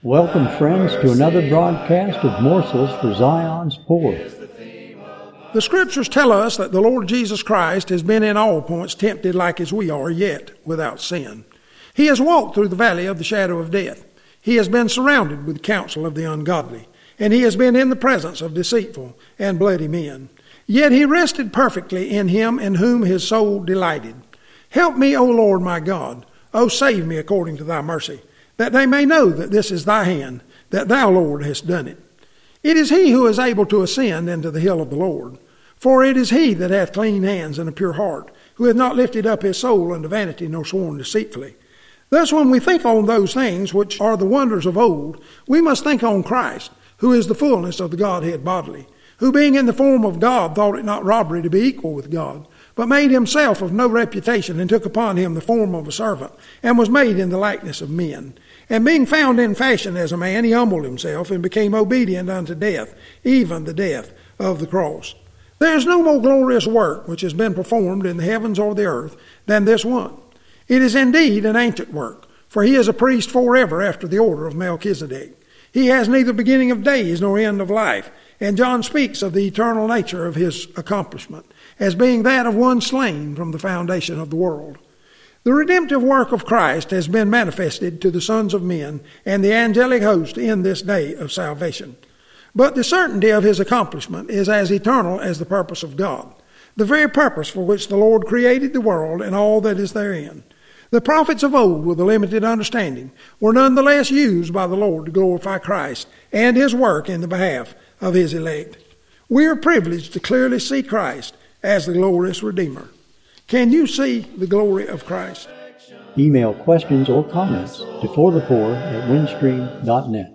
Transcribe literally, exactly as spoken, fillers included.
Welcome, friends, to another broadcast of Morsels for Zion's Poor. The Scriptures tell us that the Lord Jesus Christ has been in all points tempted like as we are, yet without sin. He has walked through the valley of the shadow of death. He has been surrounded with the counsel of the ungodly, and he has been in the presence of deceitful and bloody men. Yet he rested perfectly in him in whom his soul delighted. Help me, O Lord my God. O save me according to thy mercy, that they may know that this is thy hand, that thou, Lord, hast done it. It is he who is able to ascend into the hill of the Lord. For it is he that hath clean hands and a pure heart, who hath not lifted up his soul unto vanity, nor sworn deceitfully. Thus when we think on those things which are the wonders of old, we must think on Christ, who is the fullness of the Godhead bodily, who being in the form of God thought it not robbery to be equal with God, but made himself of no reputation, and took upon him the form of a servant, and was made in the likeness of men. And being found in fashion as a man, he humbled himself, and became obedient unto death, even the death of the cross. There is no more glorious work which has been performed in the heavens or the earth than this one. It is indeed an ancient work, for he is a priest forever after the order of Melchizedek. He has neither beginning of days nor end of life, and John speaks of the eternal nature of his accomplishment, as being that of one slain from the foundation of the world. The redemptive work of Christ has been manifested to the sons of men and the angelic host in this day of salvation. But the certainty of his accomplishment is as eternal as the purpose of God, the very purpose for which the Lord created the world and all that is therein. The prophets of old, with a limited understanding, were nonetheless used by the Lord to glorify Christ and his work in the behalf of his elect. We are privileged to clearly see Christ as the glorious Redeemer. Can you see the glory of Christ? Email questions or comments to for the poor at windstream dot net.